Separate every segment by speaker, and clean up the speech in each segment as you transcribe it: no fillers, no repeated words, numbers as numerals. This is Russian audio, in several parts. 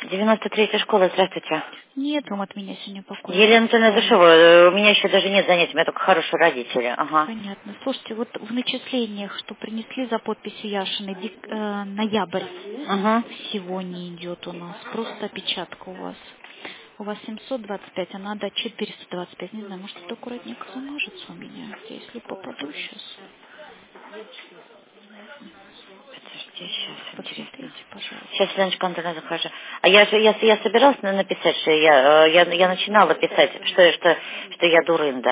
Speaker 1: 93-я школа, здравствуйте.
Speaker 2: Нет вам от меня сегодня покоя.
Speaker 1: Елена Душева, у меня еще даже нет занятий, у меня только хорошие родители. Ага.
Speaker 2: Понятно. Слушайте, вот в начислениях, что принесли за подписью Яшиной, ноябрь
Speaker 1: Угу.
Speaker 2: всего не идет у нас. Просто опечатка у вас. У вас 725, а надо 425. Не знаю, может, это аккуратненько замажется у меня, если попаду сейчас.
Speaker 1: Подожди, сейчас, интересно.
Speaker 2: Посмотрите, пожалуйста.
Speaker 1: Сейчас, Леночка Антоновна, захожу. А я собиралась написать, что я начинала писать, что я дурында.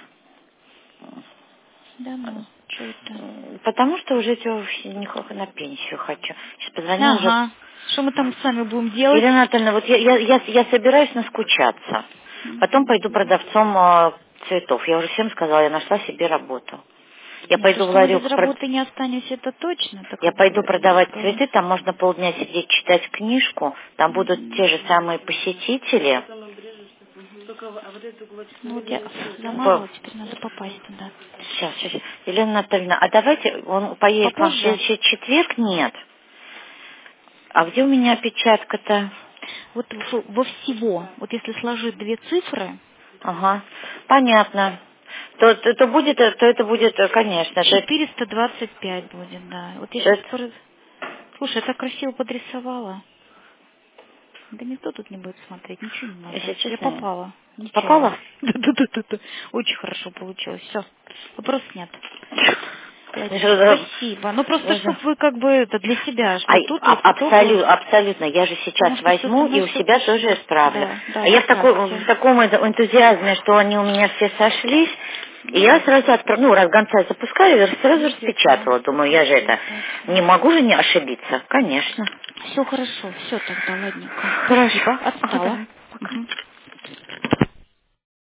Speaker 2: Да ну, что это?
Speaker 1: Потому что уже на пенсию хочу. Сейчас позвоню уже.
Speaker 2: Ага. Что мы там с вами будем делать?
Speaker 1: Елена Анатольевна, вот я собираюсь наскучаться. Потом пойду продавцом цветов. Я уже всем сказала, я нашла себе работу. Я
Speaker 2: Нет, то,
Speaker 1: пойду в
Speaker 2: что мы без
Speaker 1: ларек,
Speaker 2: работы не останемся, это точно. Это
Speaker 1: я
Speaker 2: как
Speaker 1: пойду
Speaker 2: бы,
Speaker 1: продавать
Speaker 2: да.
Speaker 1: цветы, там можно полдня сидеть, читать книжку, там будут те же самые посетители.
Speaker 2: Ну вот я замазала, теперь надо попасть туда.
Speaker 1: Сейчас. Елена Анатольевна, а давайте, он поедет к вам в
Speaker 2: Попозже.
Speaker 1: следующий четверг? Нет. А где у меня опечатка-то?
Speaker 2: Вот во всего, вот если сложить две цифры,
Speaker 1: Ага, понятно. То это будет, конечно.
Speaker 2: 425 будет, да. Вот я сейчас... Слушай, я так красиво подрисовала. Да никто тут не будет смотреть, ничего не надо.
Speaker 1: Если
Speaker 2: Я
Speaker 1: честно,
Speaker 2: попала. Нечаянно.
Speaker 1: попала?
Speaker 2: Да-да-да-да. Очень хорошо получилось. Все. Вопросов нет. Ладненько,
Speaker 1: Что-то-
Speaker 2: спасибо. Ну просто, чтобы вы как бы это для себя, что тут, если только...
Speaker 1: Абсолютно. Я же
Speaker 2: Потому
Speaker 1: сейчас
Speaker 2: что с
Speaker 1: возьму и
Speaker 2: СМС
Speaker 1: у себя
Speaker 2: это
Speaker 1: тоже
Speaker 2: ж...
Speaker 1: исправлю.
Speaker 2: Да,
Speaker 1: А
Speaker 2: да,
Speaker 1: я в
Speaker 2: исправьте.
Speaker 1: таком энтузиазме, что они у меня все сошлись, и я сразу раз гонца запускаю, я сразу распечатала. Думаю, я же это не могу же не ошибиться. Конечно.
Speaker 2: Все хорошо, все тогда, ладненько.
Speaker 1: Хорошо.
Speaker 2: Спасибо,
Speaker 1: Ага,
Speaker 2: отстала.
Speaker 1: давай. Пока.
Speaker 2: Мгм.